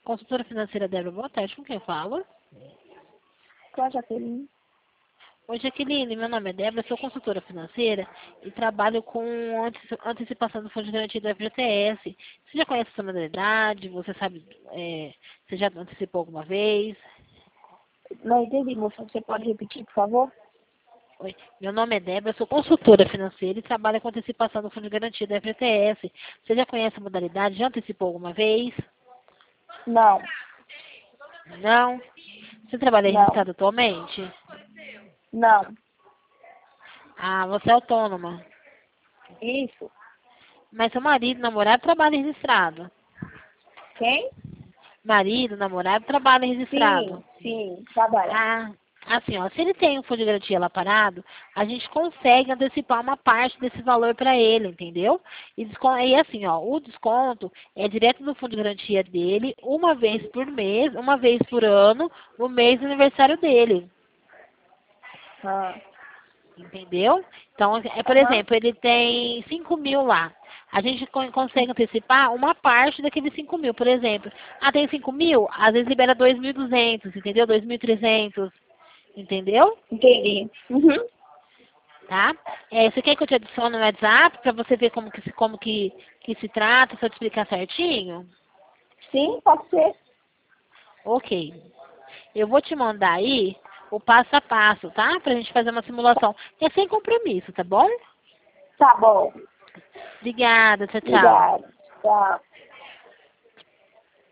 Consultora financeira Débora, boa tarde, com quem eu falo? Com a Jaqueline. Oi, Jaqueline, meu nome é Débora, sou consultora financeira e trabalho com antecipação do Fundo de Garantia do FGTS. Você já conhece essa modalidade? Você sabe, você já antecipou alguma vez? Não entendi, moça. Você pode repetir, por favor? Oi, meu nome é Débora, sou consultora financeira e trabalho com antecipação do Fundo de Garantia do FGTS. Você já conhece a modalidade? Já antecipou alguma vez? Não, Não? Você trabalha não, registrado atualmente? não. Ah, você é autônoma. Isso. Mas seu marido, namorado, trabalha registrado. Quem? Marido, namorado, trabalha Sim, registrado. sim, trabalha. Ah, assim, ó, se ele tem um fundo de garantia lá parado, a gente consegue antecipar uma parte desse valor para ele, entendeu? E assim, ó, o desconto é direto do fundo de garantia dele, uma vez por mês, uma vez por ano, no mês do aniversário dele. Ah, Entendeu? Então, por aham, exemplo, ele tem 5.000 lá. A gente consegue antecipar uma parte daqueles 5.000, por exemplo. Ah, tem 5.000? Às vezes libera 2.200, entendeu? 2.300, entendeu? entendi. Uhum. Tá? Você quer que eu te adicione no WhatsApp para você ver como que se trata, se eu te explicar certinho? Sim, pode ser. Ok. Eu vou te mandar aí o passo a passo, tá? Pra gente fazer uma simulação. É sem compromisso, tá bom? Tá bom. Obrigada, tchau, tchau. Obrigada. Tchau.